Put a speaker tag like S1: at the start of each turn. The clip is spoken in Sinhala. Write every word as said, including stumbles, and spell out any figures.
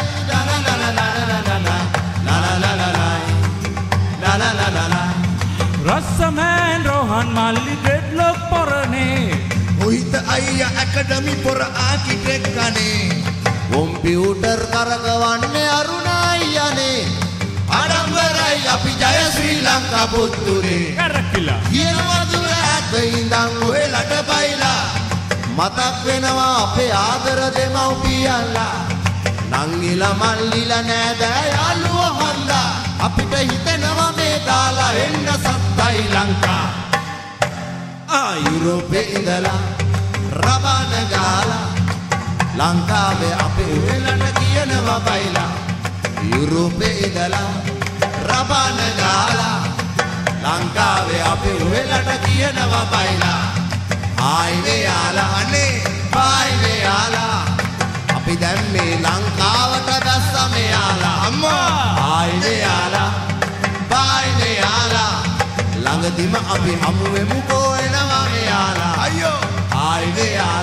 S1: la la la la la la la la la la la la la la la la
S2: Rasaman Rohan Mali dreadlock porane
S1: Ohita ayya academy for architect kane computer karagawanne aruna ayyane adambarai api jaya Sri Lanka puttune
S2: karakila
S1: කියනවදුර ඇත ඉඳන් ඔහෙලට බයිලා මතක් වෙනවා අපේ ආදර දෙමව්පියන්ලා නංගිලා මල්ලිලා නෑදෑ යාළුවෝ හන්දා අපිට හිතෙනවා මේ දාලා එන්න සත්තයි ලංකා ආ යුරෝපේ ඉඳලා රබාන ගාලා ලංකාවේ අපේ ඔහෙලට කියනවා බයිලා යුරෝපේ ඉඳලා රබාන ගාලා ලංකාවේ අපේ උහෙලට කියනවා බයිලා ආයිනේ යාලා අනේ ආයිනේ යාලා අපි දැන් මේ ලංකාවට දැස්සම යාලා අම්මා ආයිනේ යාලා ආයිනේ යාලා ළඟදිම අපි හමු වෙමු කො එනවා යාලා අයියෝ ආයිනේ යාලා